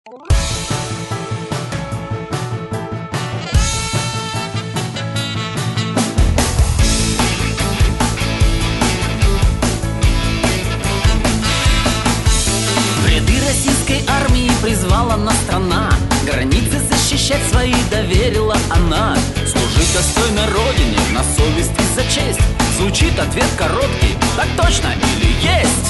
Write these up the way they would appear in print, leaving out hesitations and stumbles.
В ряды российской армии призвала нас страна, границы защищать свои доверила она. Служить достойно Родине, на совесть и за честь. Звучит ответ короткий: так точно или есть?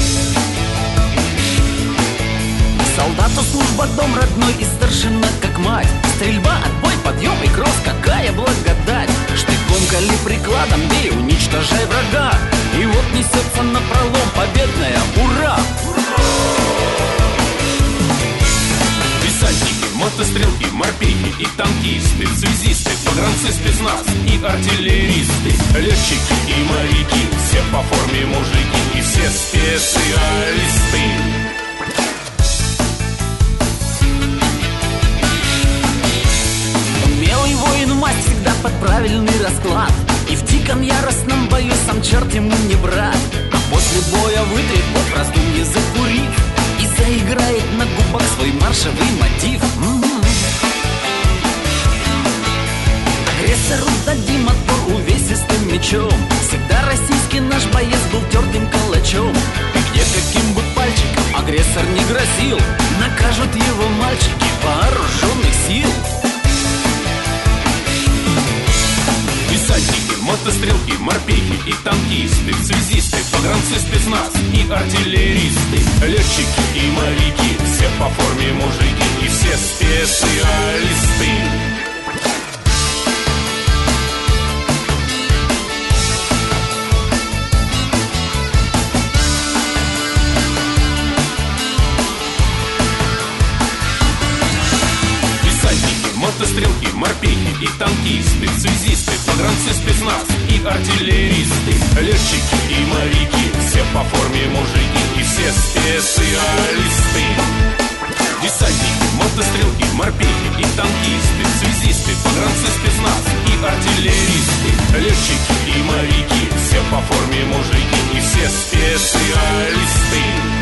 Солдату служба, дом родной и старшина как мать. Стрельба, отбой, подъем и кросс, какая благодать. Штыком, коли прикладом, бей, уничтожай врага. И вот несется напролом победная ура! Десантники, мотострелки, морпехи и танкисты, связисты, погранцы, спецназ и артиллеристы, летчики и моряки, все по форме мужики и все специалисты. Умелый воин мать всегда под правильный расклад, и в диком яростном бою сам черт ему не брат. А после боя вытрет под раздумье закурив и заиграет на губах свой маршевый мотив. Агрессору дадим отпор увесистым мечом. Всегда российский наш боец был тертым калачом. И где каким бы пальчиком агрессор не грозил, накажут его мальчики вооруженных сил. Десантники, мотострелки, морпехи и танкисты, связисты, погранцы, спецназ и артиллеристы, летчики и моряки, все по форме мужики и все специалисты. Мотострелки, морпехи и танкисты, связисты, погранцы, спецназ и артиллеристы, летчики и моряки, все по форме мужики и все специалисты. Десантники, мотострелки, морпехи и танкисты, связисты, погранцы, спецназ и артиллеристы, летчики и моряки, все по форме мужики и все специалисты.